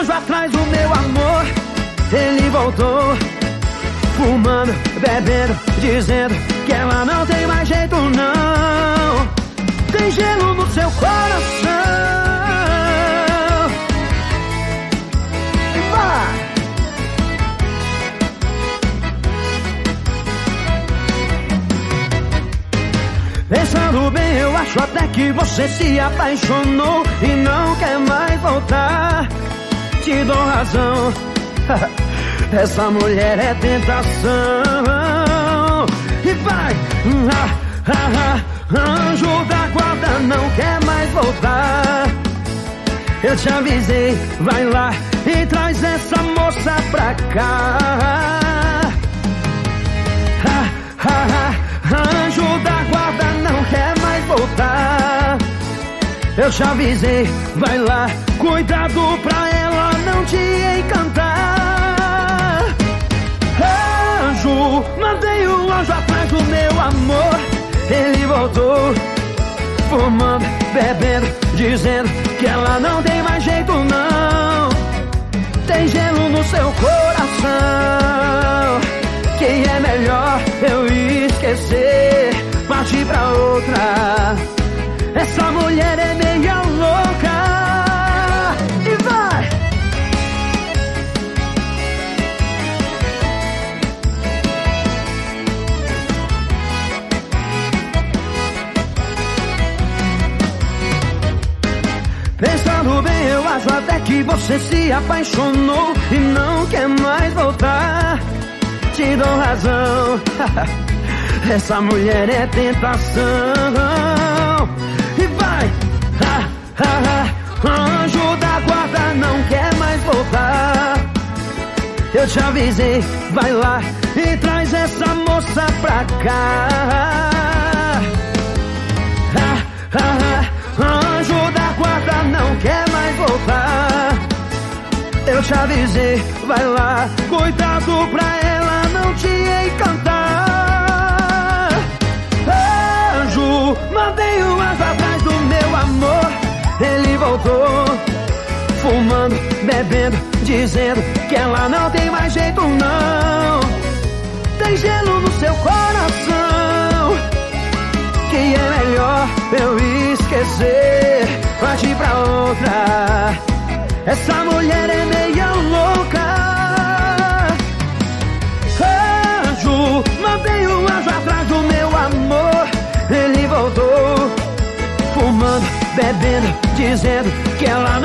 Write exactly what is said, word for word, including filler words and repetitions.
anjo atrás do meu amor. Ele voltou, fumando, bebendo, dizendo que ela não tem mais jeito não. Tem gelo no seu coração. E vai! Pensando bem, eu acho até que você se apaixonou e não quer mais voltar. Te dou razão, essa mulher é tentação. E vai! Ah, ah, ah, anjo da guarda não quer mais voltar. Eu te avisei, vai lá e traz essa moça pra cá. Ah, ah, ah, anjo da guarda não quer mais voltar. Eu te avisei, vai lá, cuidado pra ela não te encantar. Anjo, mandei o anjo atrás do meu amor. Ele voltou, fumando, bebendo, dizendo que ela não tem mais jeito não. Tem gelo no seu coração, que é melhor eu esquecer, partir pra outra. Essa mulher é meia louca. E vai! Pensando bem, eu acho até que você se apaixonou e não quer mais voltar. Te dou razão, essa mulher é tentação. E vai! Ah, ah, ah, anjo da guarda não quer mais voltar. Eu te avisei, vai lá e traz essa moça pra cá. Ah, ah, ah, anjo da guarda não quer mais voltar. Eu te avisei, vai lá, cuidado pra ela não te encantar. Anjo, mandei o anjo atrás do meu amor. Ele voltou, fumando, bebendo, dizendo que ela não tem mais jeito não. Tem gelo no seu coração, que é melhor eu esquecer, partir pra outra. Essa mulher é meia louca. Anjo, mandei o anjo atrás do meu amor. Ele voltou, fumando, bebendo, dizendo que ela